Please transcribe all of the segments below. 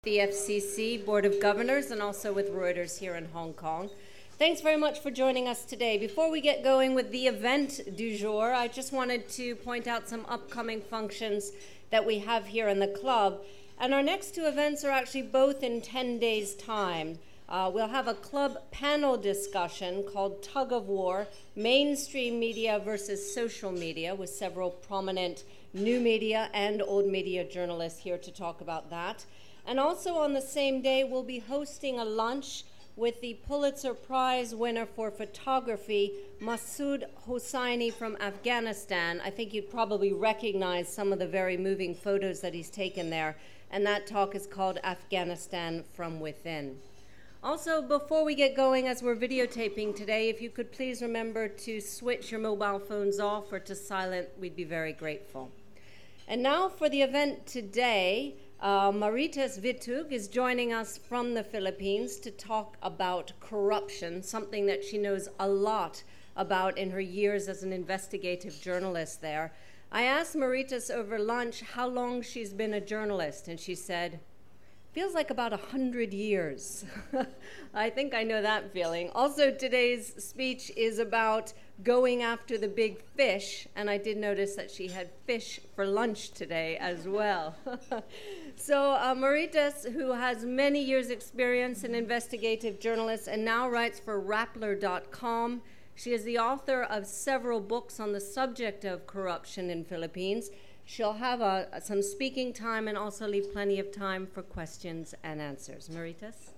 the FCC Board of Governors and also with Reuters here in Hong Kong. Thanks very much for joining us today. Before we get going with the event du jour, I just wanted to point out some upcoming functions that we have here in the club. And our next two events are actually both in 10 days' time. We'll have a club panel discussion called Tug of War, Mainstream Media versus Social Media, with several prominent new media and old media journalists here to talk about that. And also on the same day, we'll be hosting a lunch with the Pulitzer Prize winner for photography, Masood Hosseini from Afghanistan. I think you'd probably recognize some of the very moving photos that he's taken there. And that talk is called Afghanistan from Within. Also, before we get going, as we're videotaping today, if you could please remember to switch your mobile phones off or to silent, we'd be very grateful. And now for the event today, Marites Vitug is joining us from the Philippines to talk about corruption, something that she knows a lot about in her years as an investigative journalist there. I asked Marites over lunch how long she's been a journalist, and she said, feels like about 100 years. I think I know that feeling. Also, today's speech is about going after the big fish, and I did notice that she had fish for lunch today as well. So Marites, who has many years' experience in investigative journalists and now writes for Rappler.com, she is the author of several books on the subject of corruption in Philippines. She'll have some speaking time and also leave plenty of time for questions and answers. Marites?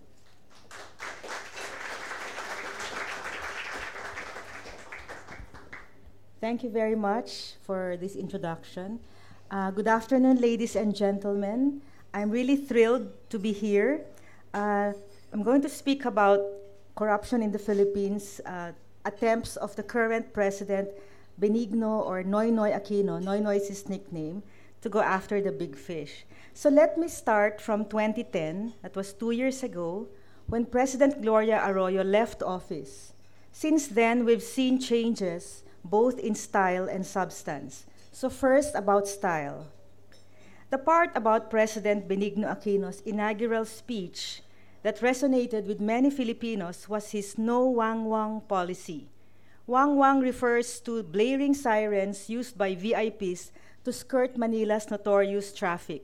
Thank you very much for this introduction. Good afternoon, ladies and gentlemen. I'm really thrilled to be here. I'm going to speak about corruption in the Philippines, attempts of the current president, Benigno or Noynoy Aquino, Noynoy is his nickname, to go after the big fish. So let me start from 2010, that was 2 years ago, when President Gloria Arroyo left office. Since then, we've seen changes, both in style and substance. So first, about style. The part about President Benigno Aquino's inaugural speech that resonated with many Filipinos was his no wang-wang policy. Wang-wang refers to blaring sirens used by VIPs to skirt Manila's notorious traffic.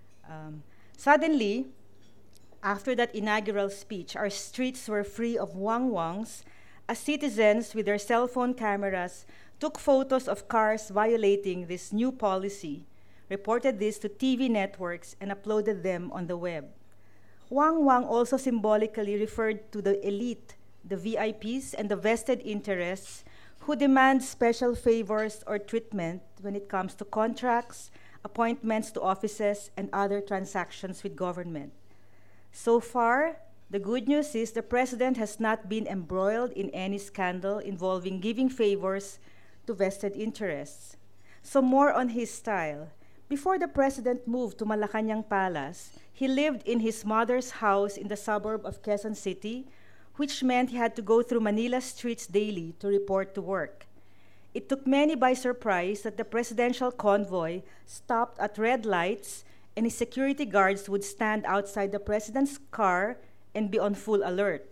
Suddenly, after that inaugural speech, our streets were free of wang-wangs as citizens with their cell phone cameras took photos of cars violating this new policy, reported this to TV networks, and uploaded them on the web. Wang-wang also symbolically referred to the elite, the VIPs, and the vested interests who demand special favors or treatment when it comes to contracts, appointments to offices, and other transactions with government. So far, the good news is the president has not been embroiled in any scandal involving giving favors to vested interests. So more on his style. Before the president moved to Malacanang Palace, he lived in his mother's house in the suburb of Quezon City, which meant he had to go through Manila's streets daily to report to work. It took many by surprise that the presidential convoy stopped at red lights and his security guards would stand outside the president's car and be on full alert.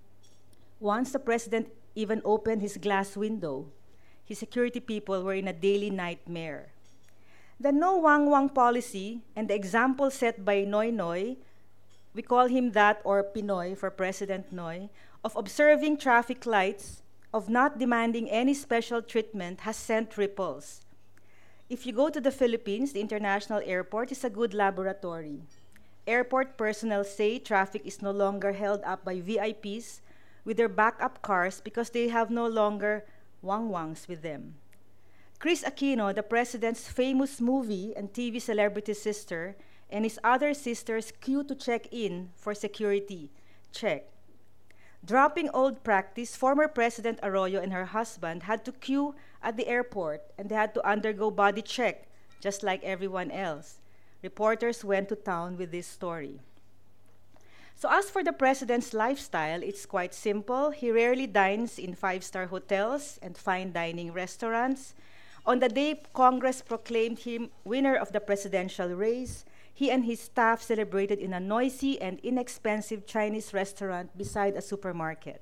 Once the president even opened his glass window, his security people were in a daily nightmare. The no wang-wang policy and the example set by Noynoy, we call him that, or Pinoy for President Noy, of observing traffic lights, of not demanding any special treatment, has sent ripples. If you go to the Philippines, the international airport is a good laboratory. Airport personnel say traffic is no longer held up by VIPs with their backup cars because they have no longer wang-wangs with them. Chris Aquino, the president's famous movie and TV celebrity sister, and his other sisters queue to check in for security. Check. Dropping old practice, former President Arroyo and her husband had to queue at the airport and they had to undergo body check, just like everyone else. Reporters went to town with this story. So as for the president's lifestyle, it's quite simple. He rarely dines in five-star hotels and fine dining restaurants. On the day Congress proclaimed him winner of the presidential race, he and his staff celebrated in a noisy and inexpensive Chinese restaurant beside a supermarket.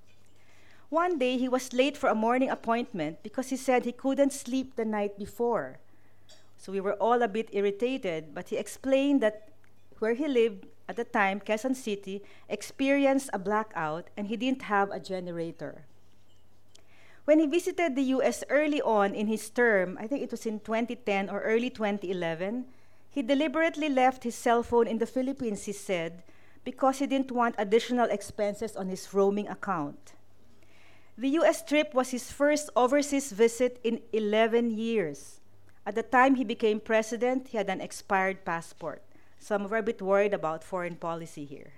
One day, he was late for a morning appointment because he said he couldn't sleep the night before. So we were all a bit irritated, but he explained that where he lived at the time, Quezon City, experienced a blackout and he didn't have a generator. When he visited the US early on in his term, I think it was in 2010 or early 2011, he deliberately left his cell phone in the Philippines, he said, because he didn't want additional expenses on his roaming account. The US trip was his first overseas visit in 11 years. At the time he became president, he had an expired passport. Some were a bit worried about foreign policy here.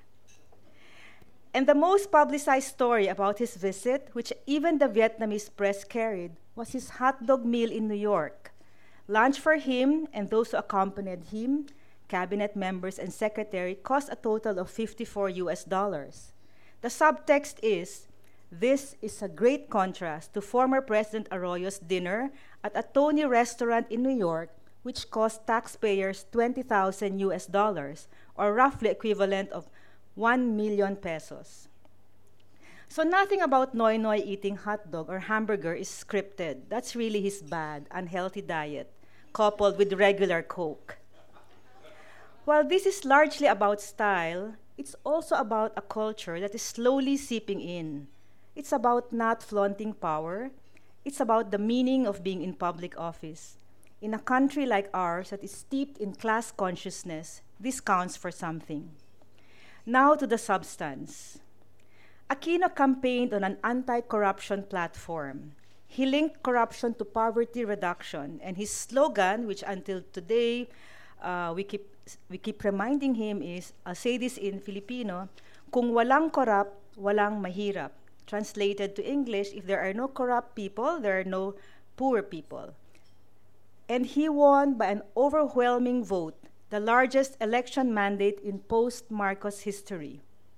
And the most publicized story about his visit, which even the Vietnamese press carried, was his hot dog meal in New York. Lunch for him and those who accompanied him, cabinet members and secretary, cost a total of $54. The subtext is, this is a great contrast to former President Arroyo's dinner at a Tony restaurant in New York, which cost taxpayers $20,000, or roughly equivalent of 1 million pesos. So nothing about Noy Noy eating hot dog or hamburger is scripted. That's really his bad, unhealthy diet, coupled with regular Coke. While this is largely about style, it's also about a culture that is slowly seeping in. It's about not flaunting power. It's about the meaning of being in public office. In a country like ours that is steeped in class consciousness, this counts for something. Now to the substance. Aquino campaigned on an anti-corruption platform. He linked corruption to poverty reduction, and his slogan, which until today we keep reminding him is, I'll say this in Filipino, kung walang corrupt, walang mahirap. Translated to English, if there are no corrupt people, there are no poor people. And he won by an overwhelming vote, the largest election mandate in post-Marcos history.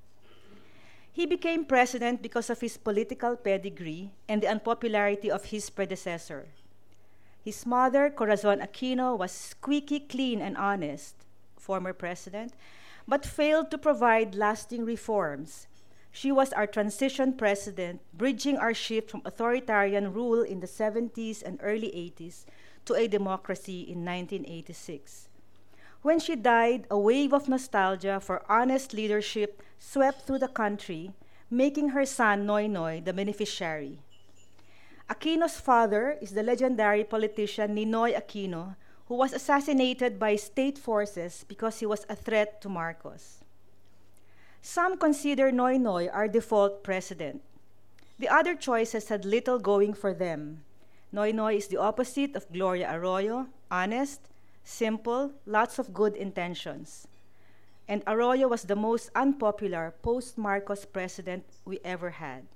He became president because of his political pedigree and the unpopularity of his predecessor. His mother, Corazon Aquino, was squeaky clean and honest, former president, but failed to provide lasting reforms. She was our transition president, bridging our shift from authoritarian rule in the 70s and early 80s to a democracy in 1986. When she died, a wave of nostalgia for honest leadership swept through the country, making her son Noy Noy the beneficiary. Aquino's father is the legendary politician Ninoy Aquino, who was assassinated by state forces because he was a threat to Marcos. Some consider Noy Noy our default president. The other choices had little going for them. Noy Noy is the opposite of Gloria Arroyo, honest, simple, lots of good intentions. And Arroyo was the most unpopular post-Marcos president we ever had.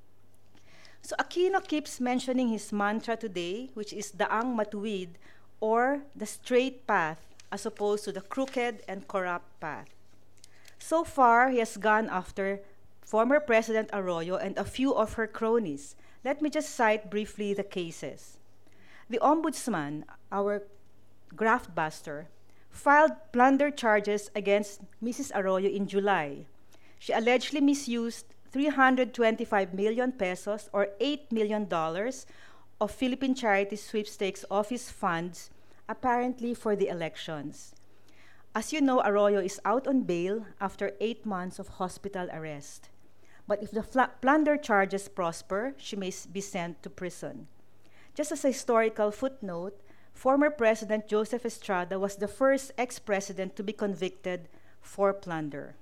So Aquino keeps mentioning his mantra today, which is Daang Matuwid, or the straight path, as opposed to the crooked and corrupt path. So far, he has gone after former President Arroyo and a few of her cronies. Let me just cite briefly the cases. The Ombudsman, our graftbuster, filed plunder charges against Mrs. Arroyo in July. She allegedly misused 325 million pesos or $8 million of Philippine Charity Sweepstakes Office funds, apparently for the elections. As you know, Arroyo is out on bail after 8 months of hospital arrest. But if the plunder charges prosper, she may be sent to prison. Just as a historical footnote, former President Joseph Estrada was the first ex-president to be convicted for plunder.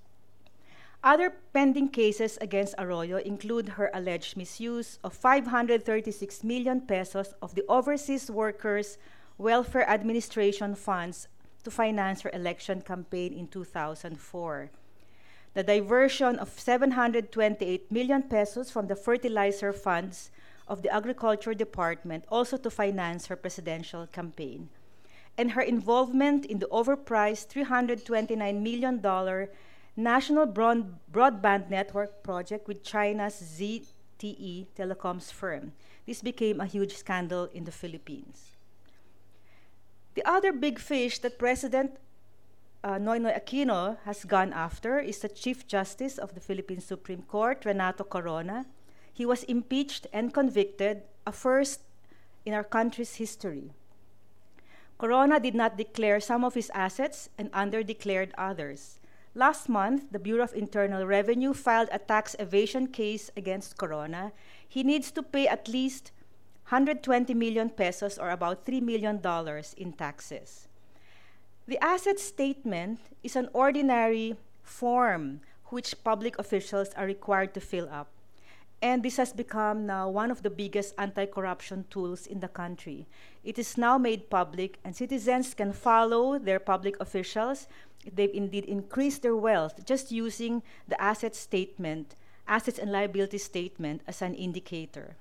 Other pending cases against Arroyo include her alleged misuse of 536 million pesos of the Overseas Workers Welfare Administration funds to finance her election campaign in 2004. The diversion of 728 million pesos from the fertilizer funds of the Agriculture Department also to finance her presidential campaign. And her involvement in the overpriced $329 million National Broadband Network project with China's ZTE telecoms firm. This became a huge scandal in the Philippines. The other big fish that President Noynoy Aquino has gone after is the Chief Justice of the Philippine Supreme Court, Renato Corona. He was impeached and convicted, a first in our country's history. Corona did not declare some of his assets and underdeclared others. Last month, the Bureau of Internal Revenue filed a tax evasion case against Corona. He needs to pay at least 120 million pesos or about $3 million in taxes. The asset statement is an ordinary form which public officials are required to fill up. And this has become now one of the biggest anti-corruption tools in the country. It is now made public, and citizens can follow their public officials if they've indeed increased their wealth just using the assets and liability statement as an indicator.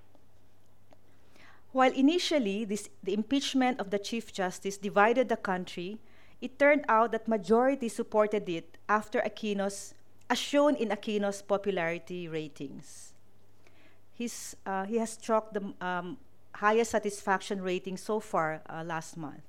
While initially the impeachment of the Chief Justice divided the country, it turned out that majority supported it after as shown in Aquino's popularity ratings. He has struck the highest satisfaction rating so far last month.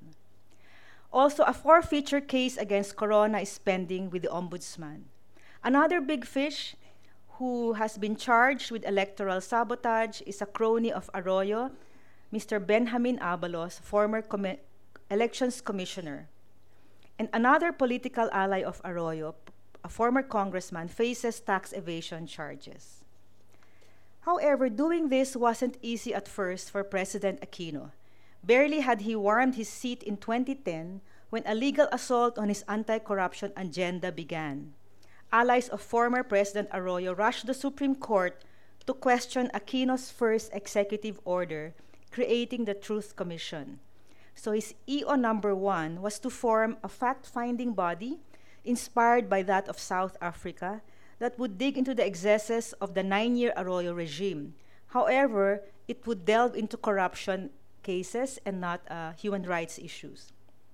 Also, a forfeiture case against Corona is pending with the Ombudsman. Another big fish who has been charged with electoral sabotage is a crony of Arroyo, Mr. Benjamin Abalos, former elections commissioner. And another political ally of Arroyo, a former congressman, faces tax evasion charges. However, doing this wasn't easy at first for President Aquino. Barely had he warmed his seat in 2010 when a legal assault on his anti-corruption agenda began. Allies of former President Arroyo rushed the Supreme Court to question Aquino's first executive order, creating the Truth Commission. So his EO number 1 was to form a fact-finding body inspired by that of South Africa that would dig into the excesses of the 9-year Arroyo regime. However, it would delve into corruption cases and not human rights issues.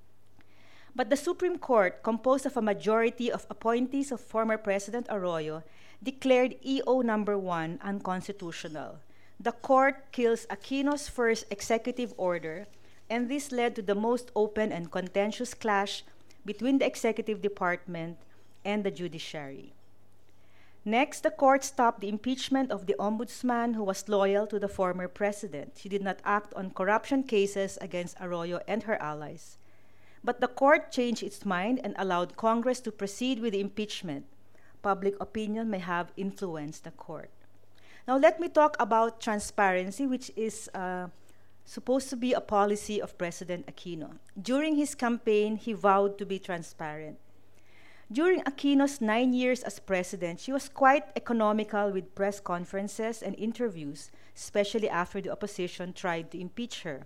But the Supreme Court, composed of a majority of appointees of former President Arroyo, declared EO number 1 unconstitutional. The court kills Aquino's first executive order, and this led to the most open and contentious clash between the executive department and the judiciary. Next, the court stopped the impeachment of the ombudsman who was loyal to the former president. She did not act on corruption cases against Arroyo and her allies. But the court changed its mind and allowed Congress to proceed with the impeachment. Public opinion may have influenced the court. Now let me talk about transparency, which is supposed to be a policy of President Aquino. During his campaign, he vowed to be transparent. During Aquino's 9 years as president, she was quite economical with press conferences and interviews, especially after the opposition tried to impeach her.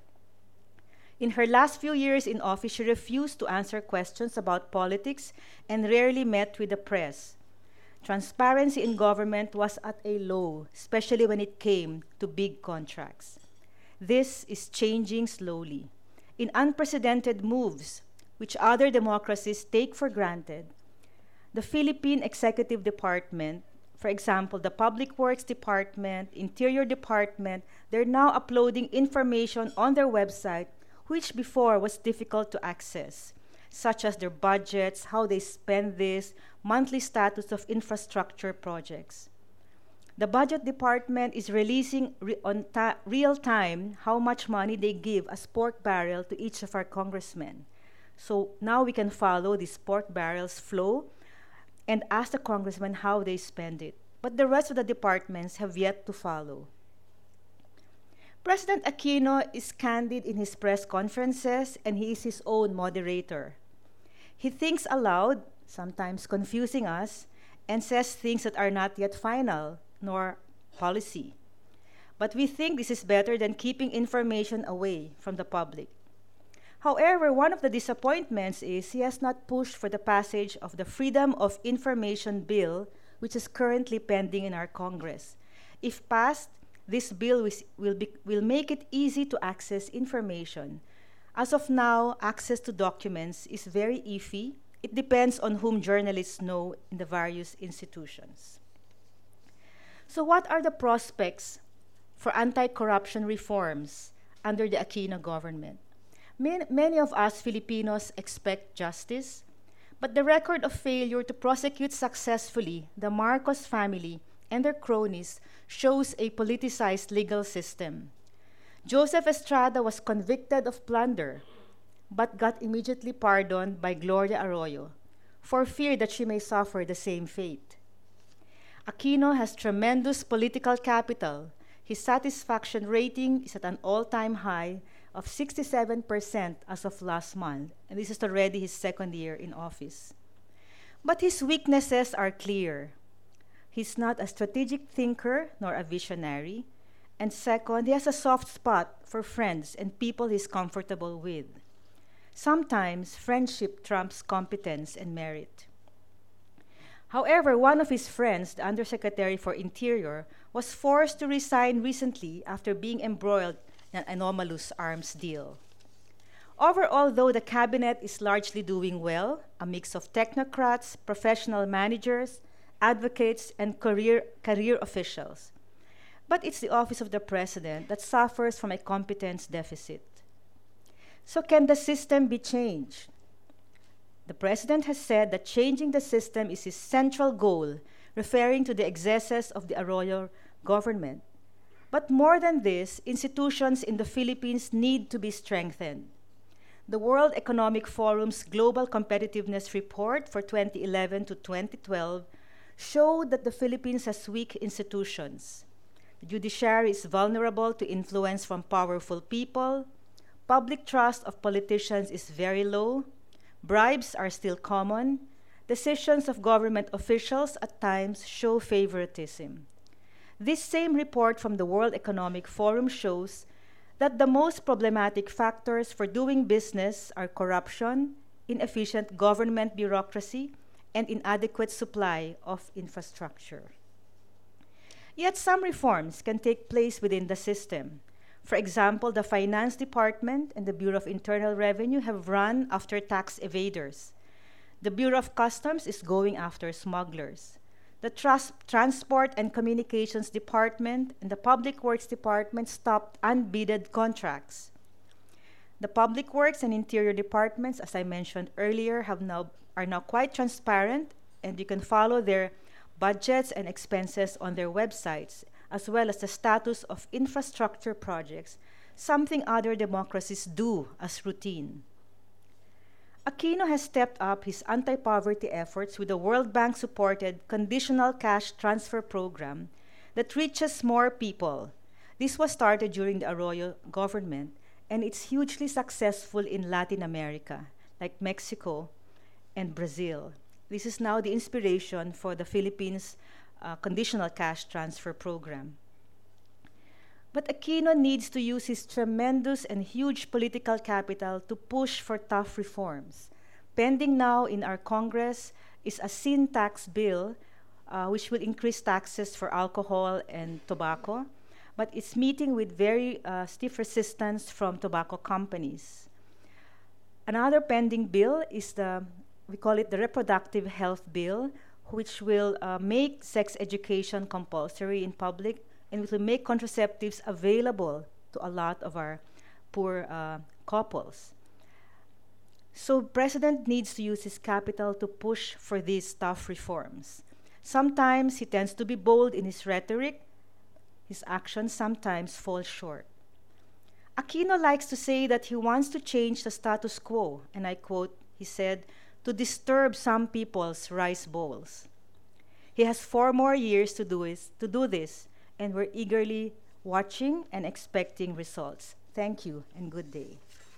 In her last few years in office, she refused to answer questions about politics and rarely met with the press. Transparency in government was at a low, especially when it came to big contracts. This is changing slowly. In unprecedented moves, which other democracies take for granted, the Philippine Executive Department, for example, the Public Works Department, Interior Department, they're now uploading information on their website which before was difficult to access, such as their budgets, how they spend this, monthly status of infrastructure projects. The Budget Department is releasing real time how much money they give as pork barrel to each of our congressmen. So now we can follow this pork barrel's flow and ask the congressmen how they spend it. But the rest of the departments have yet to follow. President Aquino is candid in his press conferences, and he is his own moderator. He thinks aloud, sometimes confusing us, and says things that are not yet final, nor policy. But we think this is better than keeping information away from the public. However, one of the disappointments is he has not pushed for the passage of the Freedom of Information Bill, which is currently pending in our Congress. If passed, this bill will make it easy to access information. As of now, access to documents is very iffy. It depends on whom journalists know in the various institutions. So what are the prospects for anti-corruption reforms under the Aquino government? Many of us Filipinos expect justice, But the record of failure to prosecute successfully the Marcos family and their cronies shows a politicized legal system. Joseph Estrada was convicted of plunder, but got immediately pardoned by Gloria Arroyo for fear that she may suffer the same fate. Aquino has tremendous political capital. His satisfaction rating is at an all-time high of 67% as of last month, and this is already his second year in office. But his weaknesses are clear. He's not a strategic thinker nor a visionary, and second, he has a soft spot for friends and people he's comfortable with. Sometimes friendship trumps competence and merit. However, one of his friends, the Undersecretary for Interior, was forced to resign recently after being embroiled in an anomalous arms deal. Overall, though, the cabinet is largely doing well, a mix of technocrats, professional managers, advocates, and career officials. But it's the office of the president that suffers from a competence deficit. So can the system be changed? The president has said that changing the system is his central goal, referring to the excesses of the Arroyo government. But more than this, institutions in the Philippines need to be strengthened. The World Economic Forum's Global Competitiveness Report for 2011 to 2012 showed that the Philippines has weak institutions. The judiciary is vulnerable to influence from powerful people. Public trust of politicians is very low. Bribes are still common. Decisions of government officials at times show favoritism. This same report from the World Economic Forum shows that the most problematic factors for doing business are corruption, inefficient government bureaucracy, and inadequate supply of infrastructure. Yet some reforms can take place within the system. For example, the Finance Department and the Bureau of Internal Revenue have run after tax evaders. The Bureau of Customs is going after smugglers. The Transport and Communications Department and the Public Works Department stopped unbidded contracts. The Public Works and Interior Departments, as I mentioned earlier, are now quite transparent, and you can follow their budgets and expenses on their websites, as well as the status of infrastructure projects, something other democracies do as routine. Aquino has stepped up his anti-poverty efforts with the World Bank-supported conditional cash transfer program that reaches more people. This was started during the Arroyo government, and it's hugely successful in Latin America, like Mexico and Brazil. This is now the inspiration for the Philippines conditional cash transfer program. But Aquino needs to use his tremendous and huge political capital to push for tough reforms. Pending now in our Congress is a sin tax bill, which will increase taxes for alcohol and tobacco, but it's meeting with very stiff resistance from tobacco companies. Another pending bill is we call it the Reproductive Health Bill, which will make sex education compulsory in public, and it will make contraceptives available to a lot of our poor couples. So President needs to use his capital to push for these tough reforms. Sometimes he tends to be bold in his rhetoric. His actions sometimes fall short. Aquino likes to say that he wants to change the status quo, and I quote, he said, to disturb some people's rice bowls. He has 4 more years to do this, and we're eagerly watching and expecting results. Thank you, and good day.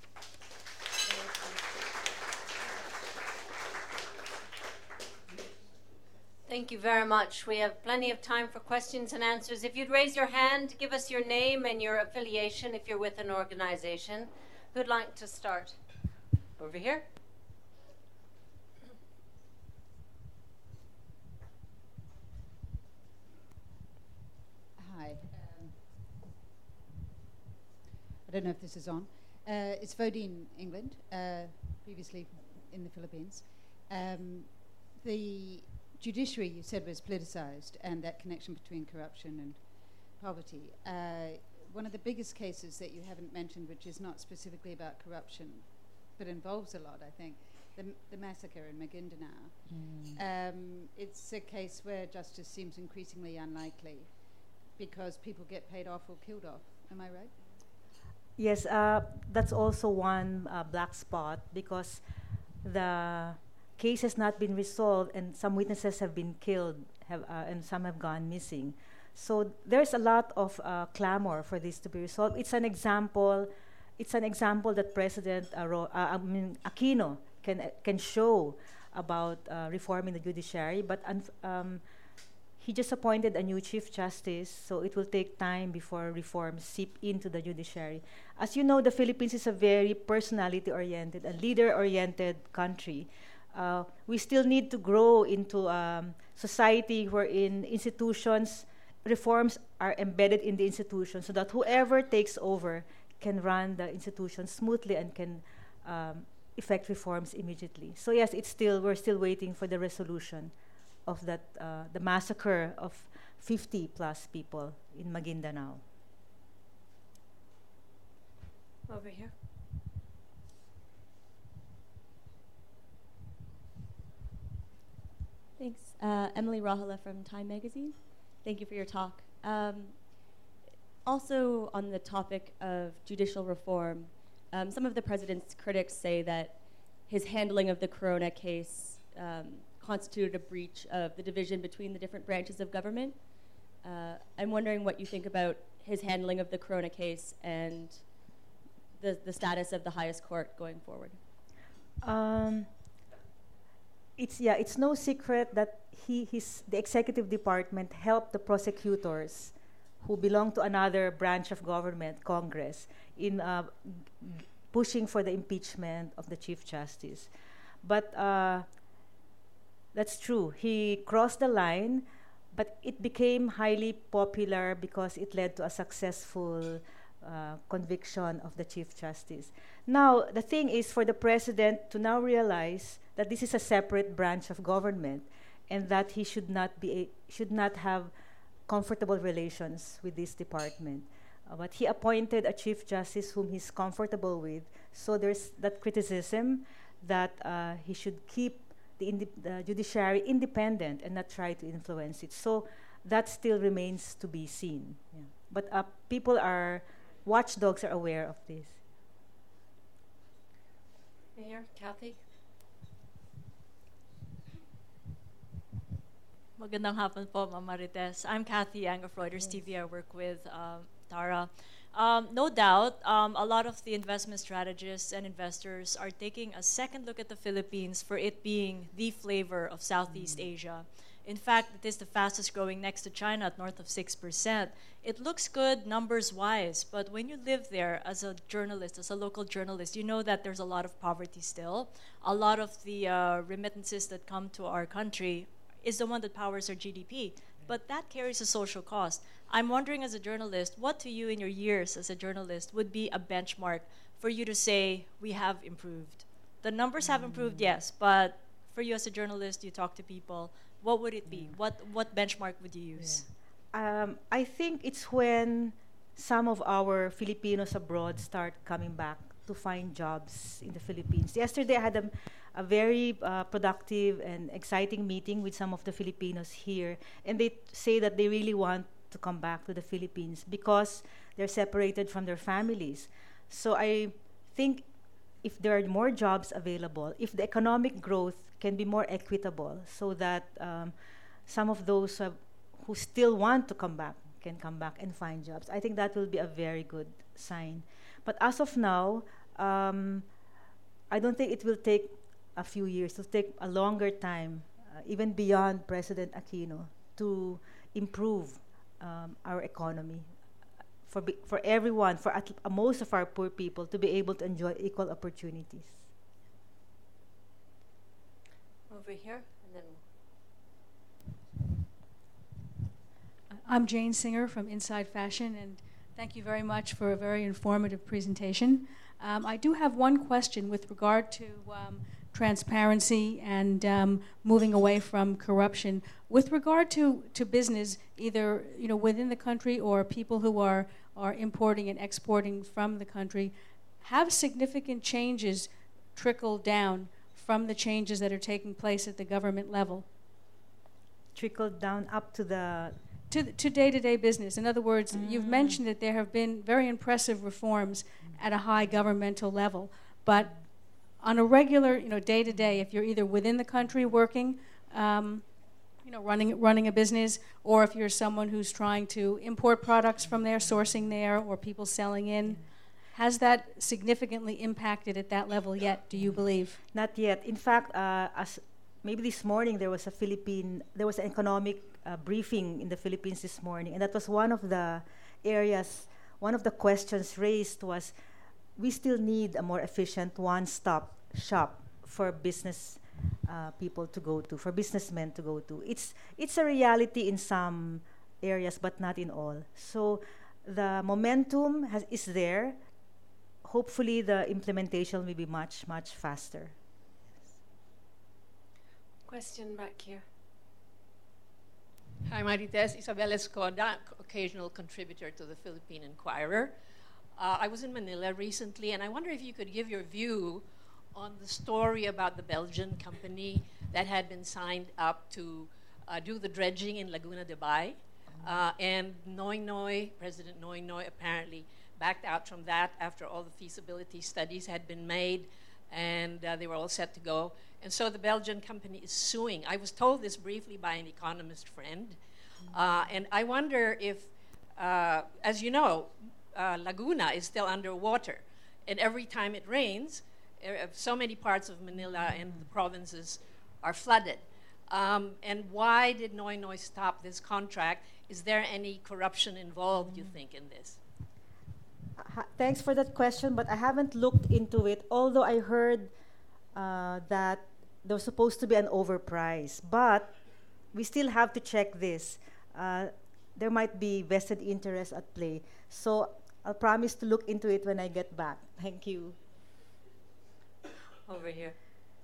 Thank you very much. We have plenty of time for questions and answers. If you'd raise your hand, give us your name and your affiliation if you're with an organization. Who'd like to start? Over here. Hi. I don't know if this is on. It's Vodine, England, previously in the Philippines. The judiciary, you said, was politicized, and that connection between corruption and poverty. One of the biggest cases that you haven't mentioned, which is not specifically about corruption, but involves a lot, I think, the massacre in Maguindanao. It's a case where justice seems increasingly unlikely because people get paid off or killed off. Am I right? Yes, that's also one black spot because the case has not been resolved and some witnesses have been killed and some have gone missing. So there's a lot of clamor for this to be resolved. It's an example that President Aquino can show about reforming the judiciary, but he just appointed a new Chief Justice, so it will take time before reforms seep into the judiciary. As you know, the Philippines is a very personality-oriented and leader-oriented country. We still need to grow into a society wherein reforms are embedded in the institutions so that whoever takes over can run the institution smoothly and can effect reforms immediately. So yes, we're still waiting for the resolution of that, the massacre of 50 plus people in Maguindanao. Over here. Thanks. Emily Rahala from Time Magazine. Thank you for your talk. Also on the topic of judicial reform, some of the president's critics say that his handling of the Corona case constituted a breach of the division between the different branches of government. I'm wondering what you think about his handling of the Corona case and the status of the highest court going forward. It's no secret that the executive department helped the prosecutors who belong to another branch of government, Congress, in pushing for the impeachment of the Chief Justice. But that's true. He crossed the line, but it became highly popular because it led to a successful conviction of the Chief Justice. Now, the thing is for the president to now realize that this is a separate branch of government and that he should not have comfortable relations with this department. But he appointed a Chief Justice whom he's comfortable with, so there's that criticism that he should keep the judiciary independent and not try to influence it. So that still remains to be seen. Yeah. But watchdogs are aware of this. Here, Kathy. Magandang hapon po, Ma'am Marites. I'm Kathy Yang of Reuters TV. I work with Tara. No doubt, a lot of the investment strategists and investors are taking a second look at the Philippines for it being the flavor of Southeast Asia. In fact, it is the fastest growing next to China at north of 6%. It looks good numbers-wise, but when you live there as a journalist, as a local journalist, you know that there's a lot of poverty still. A lot of the remittances that come to our country is the one that powers our GDP, but that carries a social cost. I'm wondering as a journalist, what to you in your years as a journalist would be a benchmark for you to say, we have improved? The numbers have improved, yes, but for you as a journalist, you talk to people, what would it be? What benchmark would you use? I think it's when some of our Filipinos abroad start coming back to find jobs in the Philippines. Yesterday, I had a very productive and exciting meeting with some of the Filipinos here, and they say that they really want to come back to the Philippines because they're separated from their families. So I think if there are more jobs available, if the economic growth can be more equitable so that some of those who still want to come back can come back and find jobs, I think that will be a very good sign. But as of now, I don't think it will take a few years. It will take a longer time, even beyond President Aquino, to improve our economy for everyone, for most of our poor people to be able to enjoy equal opportunities. Over here, and then I'm Jane Singer from Inside Fashion, and thank you very much for a very informative presentation. I do have one question with regard to transparency and moving away from corruption. With regard to business, either within the country or people who are importing and exporting from the country, have significant changes trickled down from the changes that are taking place at the government level Trickled down up to the to day-to-day business? In other words, you've mentioned that there have been very impressive reforms at a high governmental level, but on a regular, day-to-day, if you're either within the country working, running a business, or if you're someone who's trying to import products from there, sourcing there, or people selling in, has that significantly impacted at that level yet, do you believe? Not yet. In fact, as maybe this morning there was an economic briefing in the Philippines this morning, and that was one of the areas, one of the questions raised was, we still need a more efficient one-stop shop for business people to go to, for businessmen to go to. It's a reality in some areas, but not in all. So the momentum is there. Hopefully the implementation will be much, much faster. Question back here. Hi, Marites. Isabel Escoda, occasional contributor to the Philippine Inquirer. I was in Manila recently, and I wonder if you could give your view on the story about the Belgian company that had been signed up to do the dredging in Laguna de Bay. And President Noy Noy apparently backed out from that after all the feasibility studies had been made, and they were all set to go. And so the Belgian company is suing. I was told this briefly by an economist friend. And I wonder if, as you know, Laguna is still underwater. And every time it rains, so many parts of Manila and the provinces are flooded. And why did Noy Noy stop this contract? Is there any corruption involved, you think, in this? Thanks for that question, but I haven't looked into it, although I heard that there was supposed to be an overprice. But we still have to check this. There might be vested interest at play. So I'll promise to look into it when I get back. Thank you. Over here.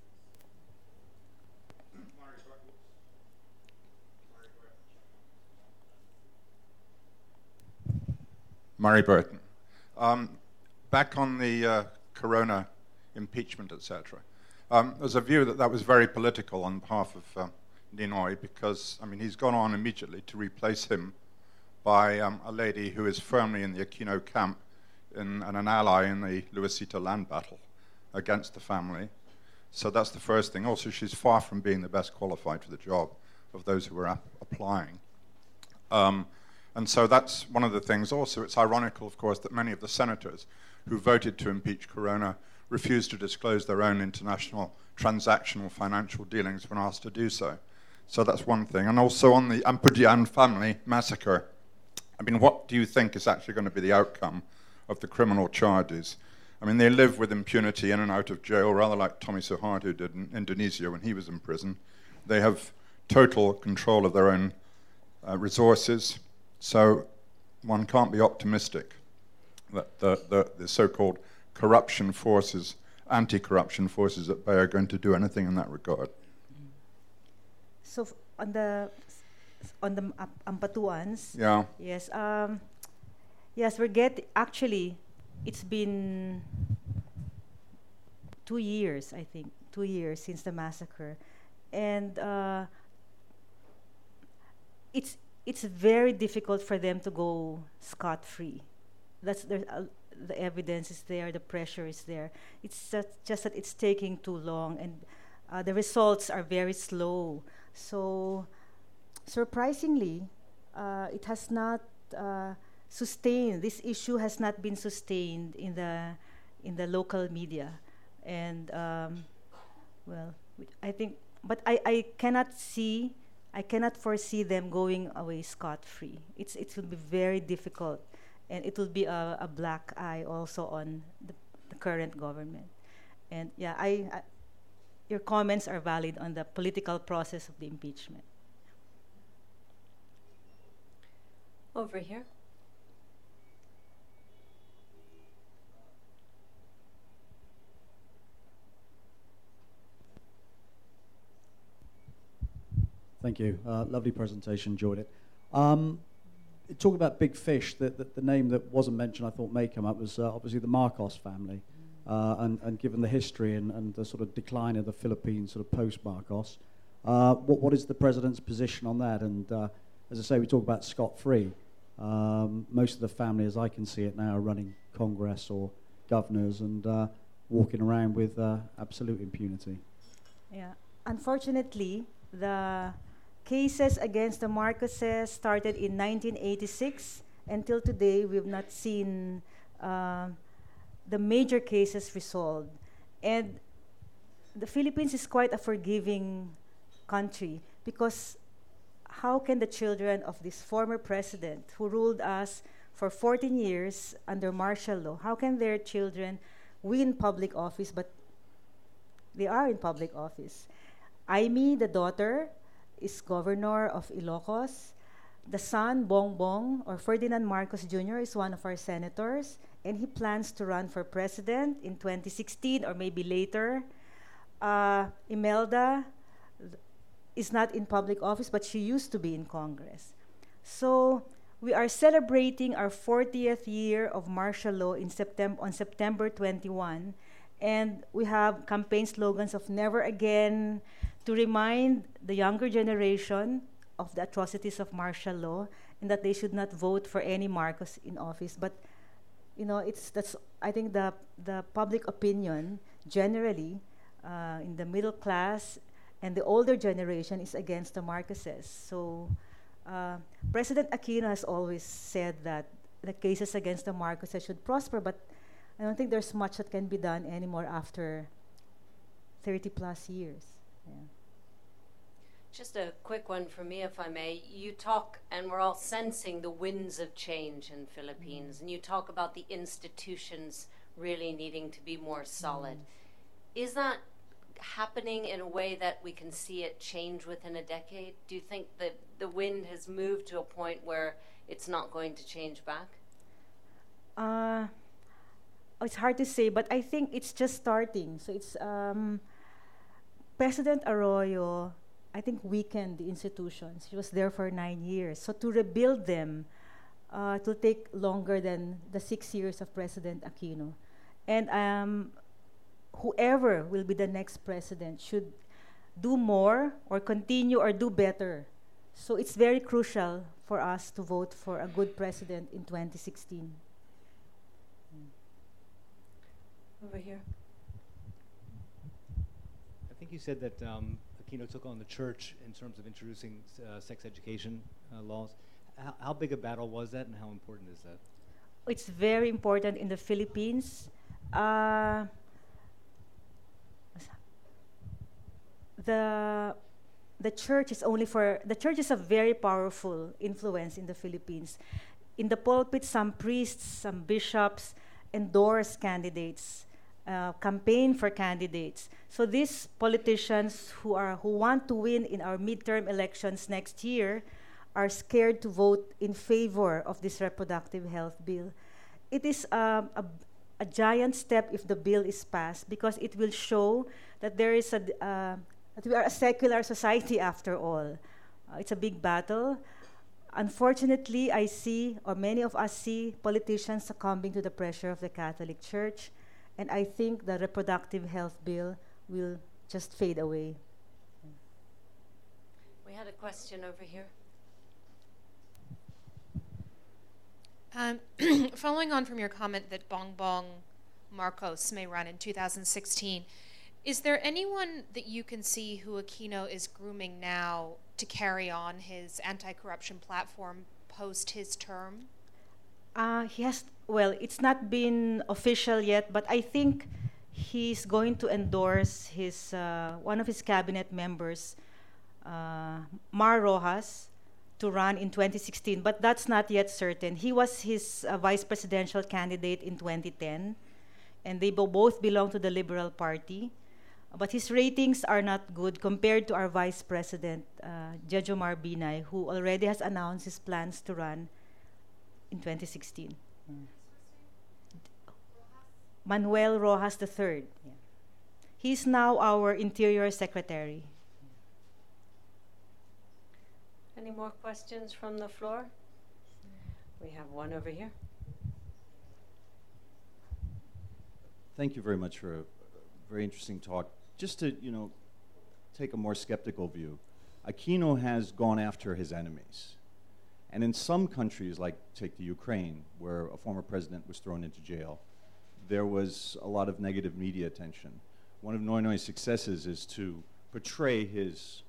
Murray Burton. Back on the Corona impeachment, etc. There's a view that was very political on behalf of Ninoy because, he's gone on immediately to replace him by a lady who is firmly in the Aquino camp and an ally in the Luisita land battle against the family. So that's the first thing. Also, she's far from being the best qualified for the job of those who were applying. And so that's one of the things. Also, it's ironical, of course, that many of the senators who voted to impeach Corona refused to disclose their own international transactional financial dealings when asked to do so. So that's one thing. And also on the Ampurian family massacre, what do you think is actually going to be the outcome of the criminal charges? They live with impunity in and out of jail, rather like Tommy Suharto did in Indonesia when he was in prison. They have total control of their own resources. So one can't be optimistic that the so-called corruption forces, anti-corruption forces at bay are going to do anything in that regard. So on the Ampatuans, yeah. Yes, yes, actually, it's been 2 years, I think, 2 years since the massacre, and it's very difficult for them to go scot-free. The evidence is there, the pressure is there. It's just that it's taking too long, and the results are very slow. So, surprisingly, it has not sustained. This issue has not been sustained in the local media, and I think, but I cannot foresee them going away scot-free. It will be very difficult, and it will be a black eye also on the current government. And yeah, your comments are valid on the political process of the impeachment. Over here. Thank you. Lovely presentation, enjoyed it. Talking about big fish, the name that wasn't mentioned I thought may come up was obviously the Marcos family. and given the history and the sort of decline of the Philippines sort of post-Marcos, what is the President's position on that? And as I say, we talk about scot-free. Most of the family, as I can see it now, are running Congress or governors and walking around with absolute impunity. Yeah. Unfortunately, the cases against the Marcoses started in 1986. Until today, we've not seen the major cases resolved. And the Philippines is quite a forgiving country, because how can the children of this former president who ruled us for 14 years under martial law, how can their children win public office, but they are in public office? Aimee, the daughter, is governor of Ilocos. The son, Bongbong, or Ferdinand Marcos Jr., is one of our senators, and he plans to run for president in 2016 or maybe later. Imelda is not in public office, but she used to be in Congress. So we are celebrating our 40th year of martial law on September 21, and we have campaign slogans of never again, to remind the younger generation of the atrocities of martial law and that they should not vote for any Marcos in office. But that's I think the public opinion generally in the middle class and the older generation is against the Marcoses. So President Aquino has always said that the cases against the Marcoses should prosper, but I don't think there's much that can be done anymore after 30 plus years. Yeah. Just a quick one for me, if I may. You talk, and we're all sensing the winds of change in Philippines, and you talk about the institutions really needing to be more solid. Is that happening in a way that we can see it change within a decade? Do you think that the wind has moved to a point where it's not going to change back? It's hard to say, but I think it's just starting. So it's President Arroyo, I think, weakened the institutions. He was there for 9 years. So to rebuild them, it will take longer than the 6 years of President Aquino. And whoever will be the next president should do more or continue or do better. So it's very crucial for us to vote for a good president in 2016. Over here. I think you said that Aquino took on the church in terms of introducing sex education laws. How big a battle was that, and how important is that? It's very important in the Philippines. The church is the church is a very powerful influence in the Philippines. In the pulpit, some priests, some bishops endorse candidates, campaign for candidates. So these politicians who want to win in our midterm elections next year are scared to vote in favor of this reproductive health bill. It is a giant step if the bill is passed, because it will show that there is that we are a secular society after all. It's a big battle. Unfortunately, I see, or many of us see, politicians succumbing to the pressure of the Catholic Church, and I think the reproductive health bill will just fade away. We had a question over here. Following on from your comment that Bongbong Marcos may run in 2016, is there anyone that you can see who Aquino is grooming now to carry on his anti-corruption platform post his term? Well, it's not been official yet, but I think he's going to endorse his one of his cabinet members, Mar Rojas, to run in 2016, but that's not yet certain. He was his vice presidential candidate in 2010, and they both belong to the Liberal Party. But his ratings are not good compared to our vice president, Jejomar Binay, who already has announced his plans to run in 2016. Manuel Rojas III. Yeah. He's now our Interior Secretary. Any more questions from the floor? We have one over here. Thank you very much for a very interesting talk. Just to, take a more skeptical view, Aquino has gone after his enemies. And in some countries, like take the Ukraine, where a former president was thrown into jail, there was a lot of negative media attention. One of Noynoy's successes is to portray his,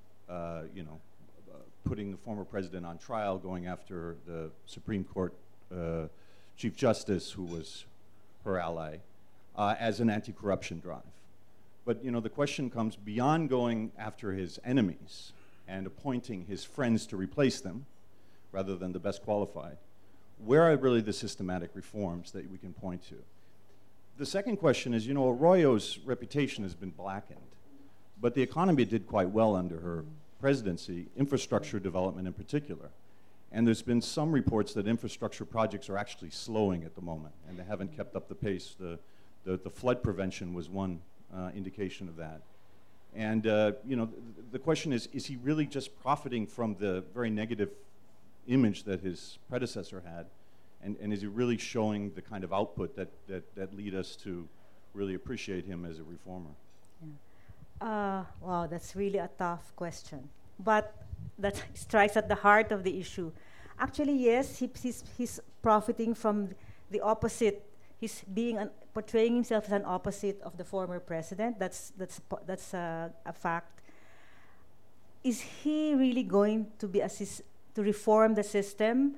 putting the former president on trial, going after the Supreme Court Chief Justice, who was her ally, as an anti-corruption drive. But the question comes beyond going after his enemies and appointing his friends to replace them, rather than the best qualified. Where are really the systematic reforms that we can point to? The second question is, Arroyo's reputation has been blackened, but the economy did quite well under her presidency, infrastructure development in particular. And there's been some reports that infrastructure projects are actually slowing at the moment, and they haven't kept up the pace. The flood prevention was one indication of that. And the question is he really just profiting from the very negative image that his predecessor had, and is he really showing the kind of output that lead us to really appreciate him as a reformer? Yeah. Wow, that's really a tough question. But that strikes at the heart of the issue. Actually, yes, he's profiting from the opposite. He's portraying himself as an opposite of the former president. That's a fact. Is he really going to be to reform the system?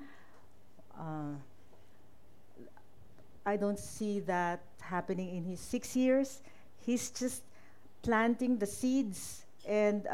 I don't see that happening in his 6 years. He's just planting the seeds, and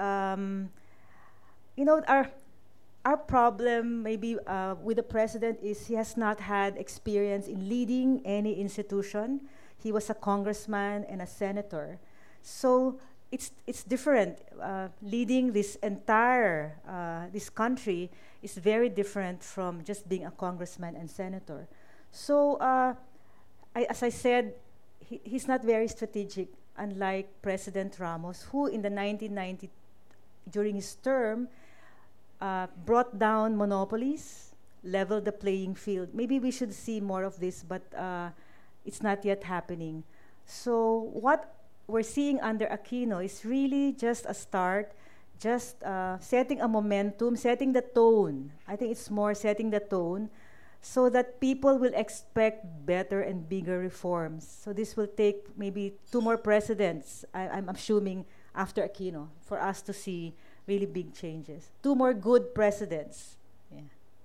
our problem maybe with the president is he has not had experience in leading any institution. He was a congressman and a senator, so it's different. Leading this entire this country is very different from just being a congressman and senator. So, as I said, he's not very strategic, unlike President Ramos, who in the 1990, during his term, brought down monopolies, leveled the playing field. Maybe we should see more of this, but it's not yet happening. So what we're seeing under Aquino is really just a start, just setting a momentum, setting the tone. I think it's more setting the tone so that people will expect better and bigger reforms. So this will take maybe 2 more presidents, I'm assuming, after Aquino, for us to see really big changes. 2 more good presidents. Yeah.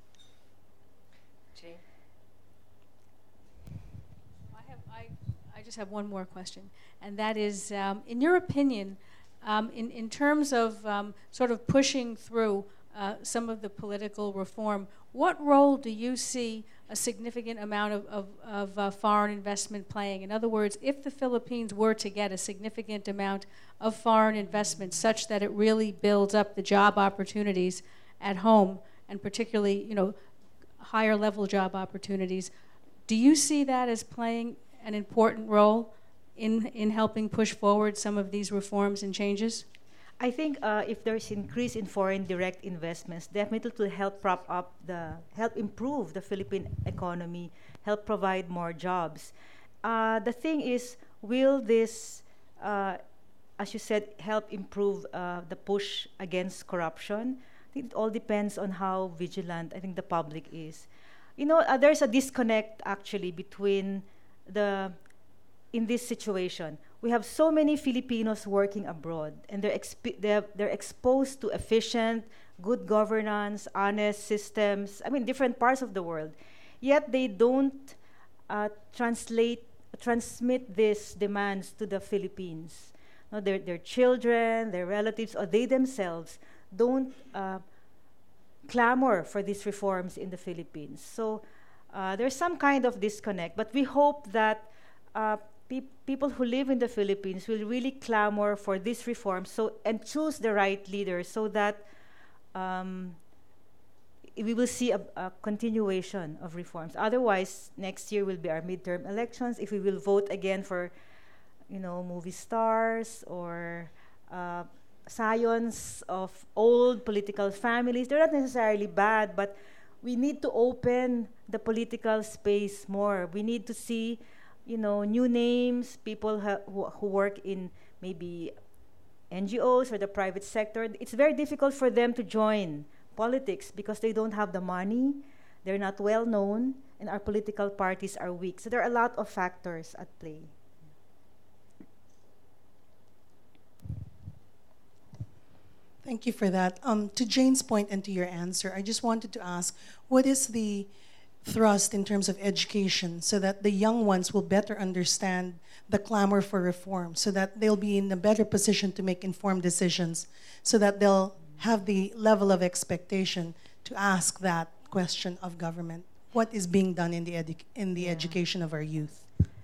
Jane? I just have one more question, and that is, in your opinion, in terms of sort of pushing through some of the political reform, what role do you see a significant amount of foreign investment playing? In other words, if the Philippines were to get a significant amount of foreign investment such that it really builds up the job opportunities at home, and particularly, higher level job opportunities, do you see that as playing an important role in helping push forward some of these reforms and changes? I think if there's increase in foreign direct investments, definitely to help help improve the Philippine economy, help provide more jobs. The thing is, will this, as you said, help improve the push against corruption? I think it all depends on how vigilant I think the public is. There's a disconnect actually between in this situation. We have so many Filipinos working abroad, and they're exposed to efficient, good governance, honest systems, different parts of the world. Yet they don't transmit these demands to the Philippines. Their children, their relatives, or they themselves don't clamor for these reforms in the Philippines. So there's some kind of disconnect, but we hope that people who live in the Philippines will really clamor for this reform and choose the right leaders so that we will see a continuation of reforms. Otherwise, next year will be our midterm elections. If we will vote again for, movie stars or scions of old political families, they're not necessarily bad, but we need to open the political space more. We need to see new names, people who work in maybe NGOs or the private sector. It's very difficult for them to join politics because they don't have the money, they're not well known, and our political parties are weak. So there are a lot of factors at play. Thank you for that. To Jane's point and to your answer, I just wanted to ask, what is the thrust in terms of education so that the young ones will better understand the clamor for reform, so that they'll be in a better position to make informed decisions, so that they'll have the level of expectation to ask that question of government? What is being done in the education of our youth?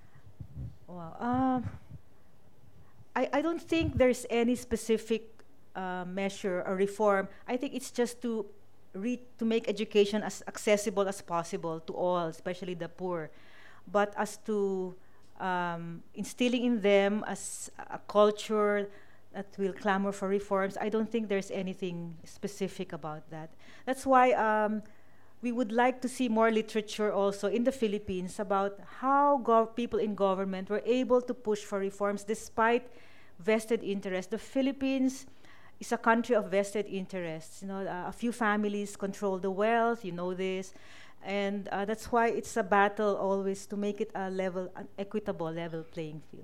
Wow. I don't think there's any specific measure or reform. I think it's just to make education as accessible as possible to all, especially the poor. But as to instilling in them as a culture that will clamor for reforms, I don't think there's anything specific about that. That's why we would like to see more literature also in the Philippines about how people in government were able to push for reforms despite vested interests. The Philippines is a country of vested interests. A few families control the wealth, this. And that's why it's a battle always to make it an equitable level playing field.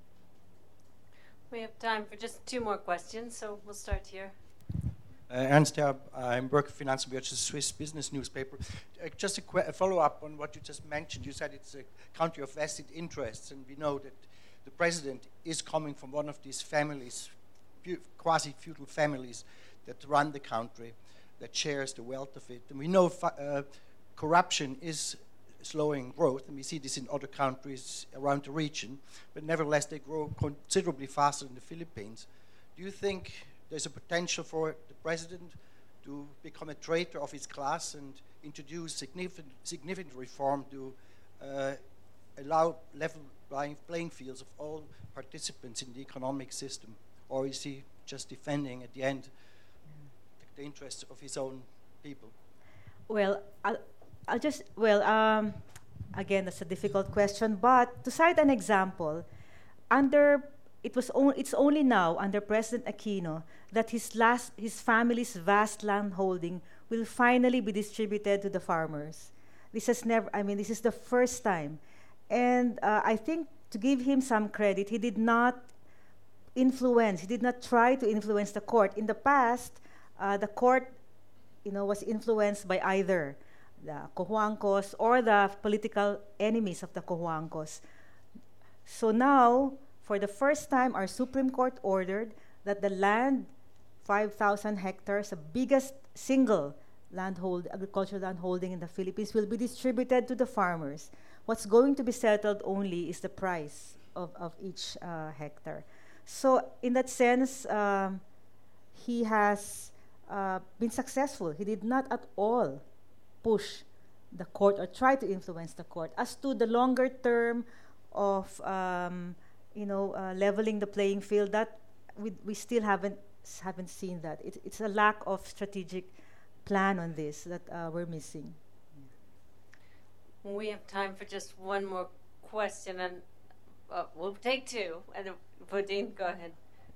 We have time for just 2 more questions, so we'll start here. Ernst Herb, I'm working for Finanz und Wirtschaft, a Swiss business newspaper. Just a follow-up on what you just mentioned. You said it's a country of vested interests, and we know that the president is coming from one of these families, quasi-feudal families that run the country, that shares the wealth of it. And we know corruption is slowing growth, and we see this in other countries around the region, but nevertheless they grow considerably faster than the Philippines. Do you think there's a potential for the president to become a traitor of his class and introduce significant reform to allow level playing fields of all participants in the economic system? Or is he just defending at the end the interests of his own people? Well, again, that's a difficult question, but to cite an example, it's only now under President Aquino that his family's vast land holding will finally be distributed to the farmers. This is the first time. And I think, to give him some credit, he did not try to influence the court. In the past, the court, was influenced by either the Cojuangcos or the political enemies of the Cojuangcos. So now, for the first time, our Supreme Court ordered that the land, 5,000 hectares, the biggest single agricultural land holding in the Philippines, will be distributed to the farmers. What's going to be settled only is the price of each hectare. So in that sense, he has been successful. He did not at all push the court or try to influence the court. As to the longer term of leveling the playing field, that we still haven't seen that. It's a lack of strategic plan on this that we're missing. We have time for just one more question, and we'll take 2. And Bodine, go ahead.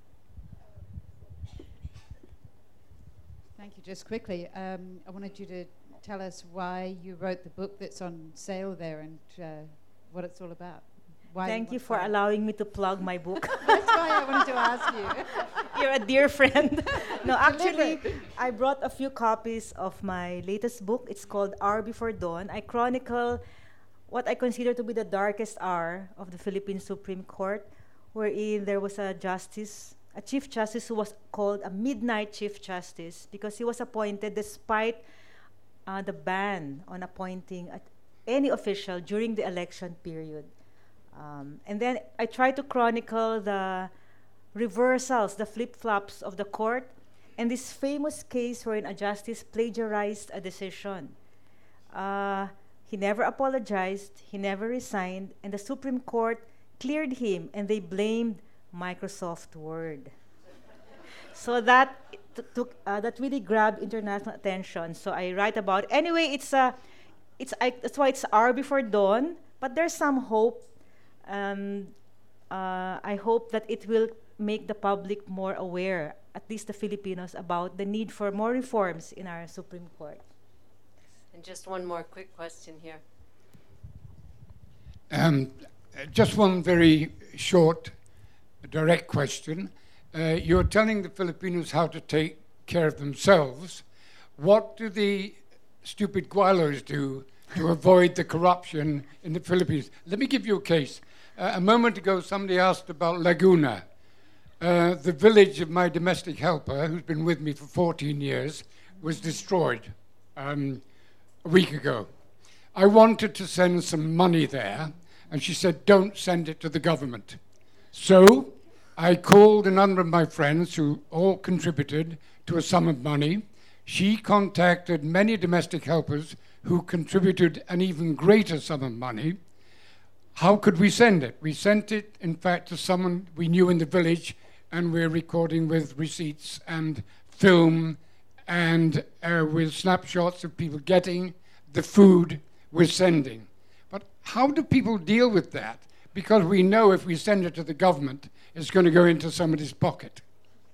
Thank you. Just quickly, I wanted you to tell us why you wrote the book that's on sale there and what it's all about. Thank you for allowing me to plug my book. That's why I wanted to ask you. You're a dear friend. No, actually, I brought a few copies of my latest book. It's called Hour Before Dawn. I chronicle what I consider to be the darkest hour of the Philippine Supreme Court, wherein there was a Chief Justice who was called a Midnight Chief Justice because he was appointed despite the ban on appointing any official during the election period. And then I try to chronicle the reversals, the flip-flops of the court, and this famous case wherein a justice plagiarized a decision. He never apologized, he never resigned, and the Supreme Court cleared him, and they blamed Microsoft Word. So that really grabbed international attention. So I write about it. Anyway, that's why it's Hour Before Dawn, but there's some hope I hope that it will make the public more aware, at least the Filipinos, about the need for more reforms in our Supreme Court. And just one more quick question here. Just one very short, direct question. You're telling the Filipinos how to take care of themselves. What do the stupid guilos do to avoid the corruption in the Philippines? Let me give you a case. A moment ago, somebody asked about Laguna. The village of my domestic helper, who's been with me for 14 years, was destroyed a week ago. I wanted to send some money there, and she said, don't send it to the government. So I called a number of my friends who all contributed to a sum of money. She contacted many domestic helpers who contributed an even greater sum of money. How could we send it? We sent it, in fact, to someone we knew in the village, and we're recording with receipts and film and with snapshots of people getting the food we're sending. But how do people deal with that? Because we know if we send it to the government, it's going to go into somebody's pocket.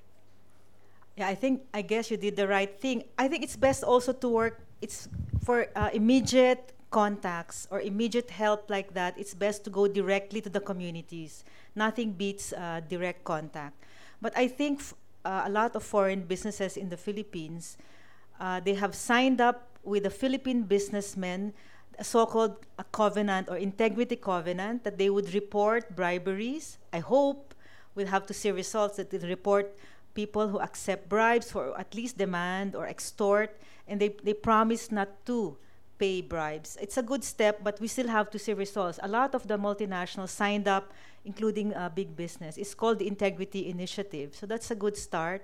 Yeah, I guess you did the right thing. I think it's best also to work, it's for immediate contacts or immediate help like that, it's best to go directly to the communities. Nothing beats direct contact. But I think a lot of foreign businesses in the Philippines, they have signed up with the Philippine businessmen, a so-called a covenant or integrity covenant, that they would report briberies. I hope we'll have to see results that they report people who accept bribes or at least demand or extort, and they promise not to pay bribes. It's a good step, but we still have to see results. A lot of the multinationals signed up, including big business. It's called the Integrity Initiative. So that's a good start.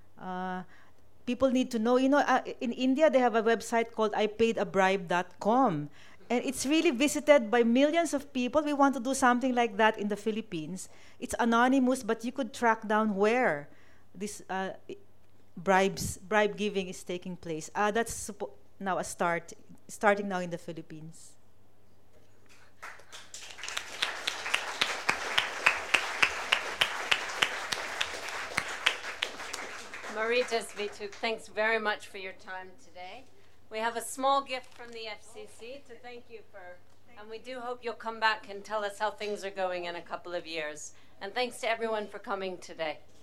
People need to know, in India, they have a website called IPaidAbribe.com. And it's really visited by millions of people. We want to do something like that in the Philippines. It's anonymous, but you could track down where this bribe giving is taking place. That's now a starting now in the Philippines. Marites Vituk, thanks very much for your time today. We have a small gift from the FCC to thank you for, and we do hope you'll come back and tell us how things are going in a couple of years. And thanks to everyone for coming today.